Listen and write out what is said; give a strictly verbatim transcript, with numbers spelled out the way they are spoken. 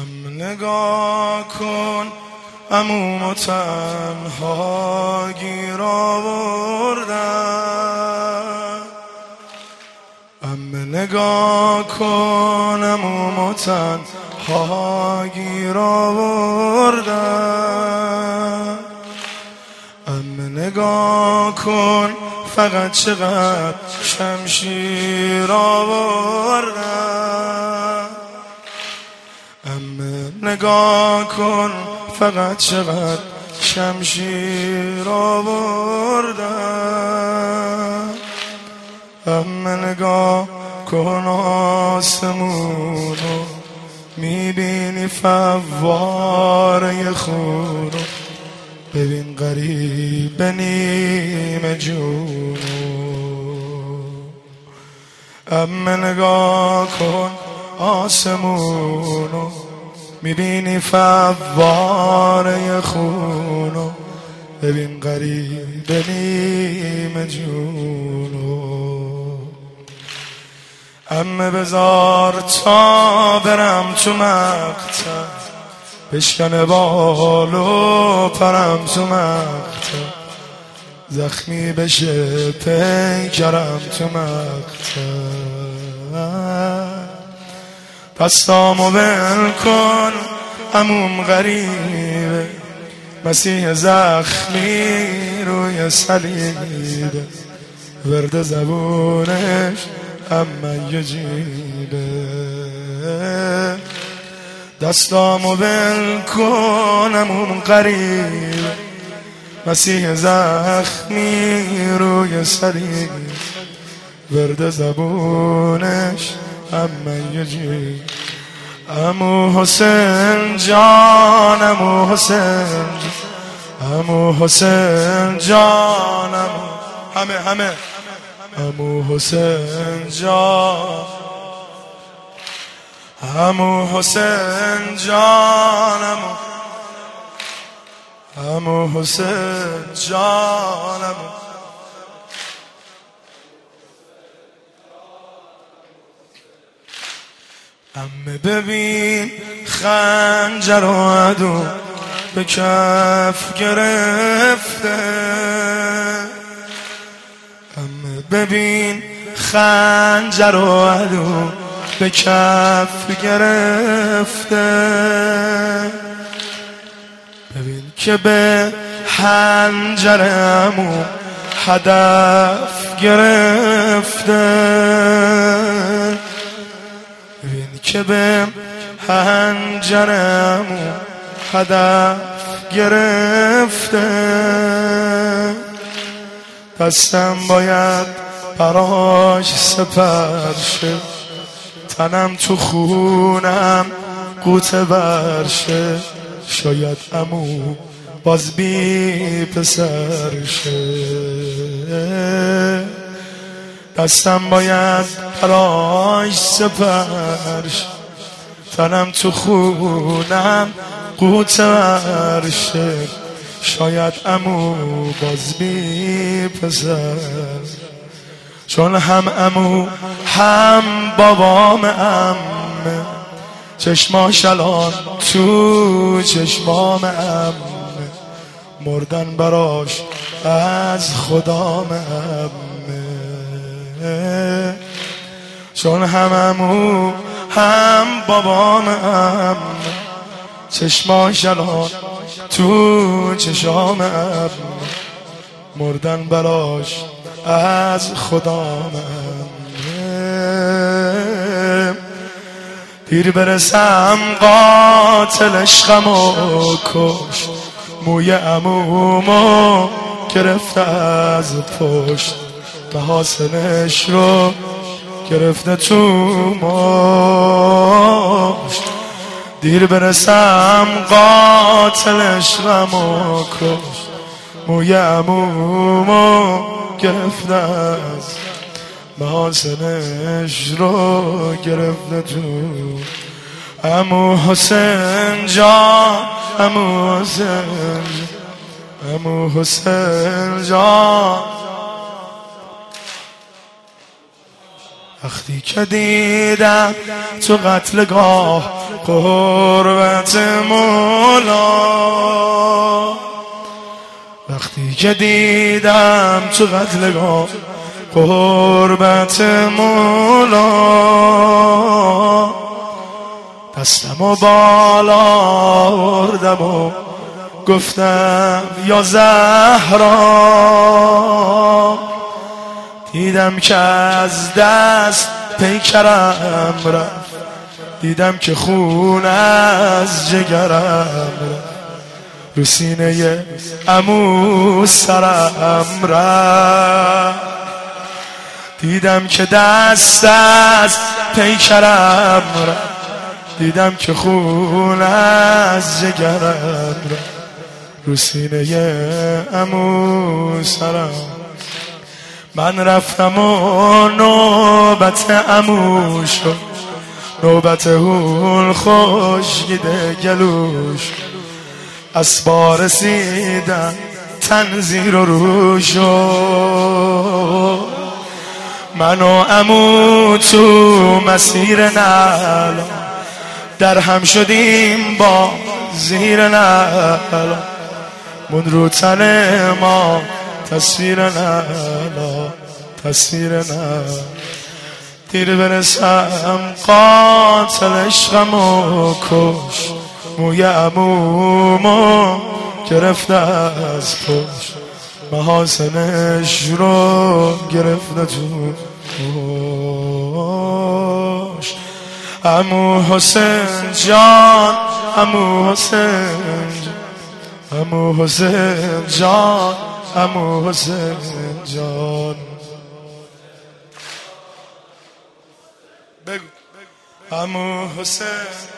ام نگاه کن عمومو تنها گیر آوردم. ام نگاه کن عمومو تنها گیر آوردم. ام نگاه کن فقط چقدر شمشیر آوردم. ام نگاه کن فقط چقدر شمشیر آوردم. ام نگاه کن آسمونو میبینی فواره خونو، ببین غریب نیم جونو. ام نگاه کن آسمونو میبینی فواره خونو، ببین غریب نیم جونو. ام بذار تا برم تو مقطع، بشکنه بالو پرم تو مقطع، زخمی بشه پیکرم تو مقطع. دستامو ول کن عموم غریبه، مسیح زخمی روی صلیبه، ورد زبونش اما یه جیبه. دستامو ول کن عموم غریبه، مسیح زخمی روی صلیبه، ورد زبونش اما یه جیبه. عمو حسین جان، عمو حسین جان، عمو حسین جان، همه همه عمو حسین جان، عمو حسین جان، عمو حسین جان. ام ببین خنجر و عدو به کف گرفته. ام ببین خنجر و عدو به کف گرفته. ببین که به خنجر عمو هدف گرفته. ببین که به خنجر عمو هدف گرفته. دستم باید براش سپر شه، تنم تو خونم قوطه برشه، شاید عمو باز بی پسر شه. دستم باید براش سپر شه، تنم تو خونم قوطه برشه، شاید عمو باز بی پسر. چون هم عمو هم بابام عمه، چشماش الان تو چشمام عمه، مردن براش از خدام عمه. چون هم عمو هم بابام عمه، چشماش الان تو چشام عمه، مردن براش از خدام عمه. دیر برسم قاتل عشقمو کشت، موی عمومو گرفته از پشت، محاسنش رو گرفته تو مشت. دیر برسم قاتل عشقمو کشت، موی عمومو گرفته از محاسنش رو گرفته تو. عمو حسین جان، عمو حسین جان، عمو حسین جان. وقتی که دیدم تو قتلگاه قربت مولا. وقتی که دیدم تو قتلگاه قربت مولا، دستم و بالا آوردم و گفتم یا زهرا. دیدم که از دست پیکرم رفت، دیدم که خون از جگرم رفت، رو سینه عمو سرم رفت. دیدم که دست از پیکرم رفت، دیدم که خون از جگرم رفت، رو سینه عمو سرم. من رفتم و نوبت عمو شد، نوبت هول خشکیده گلوش. اسبا رسیدن تنزیر و رو شد، من و عمو تو مسیر نعلا در هم شدیم با زیر نعلا. من رو تن ما تصویر نعلا، تصویر نعلا. دیر برسم قاتل عشقم و کش، موی عمومو گرفته از پشت، محاسنش رو گرفته تو پشت. عمو حسین جان، عمو حسین جان، عمو حسین جان، عمو حسین جان. بگو عمو حسین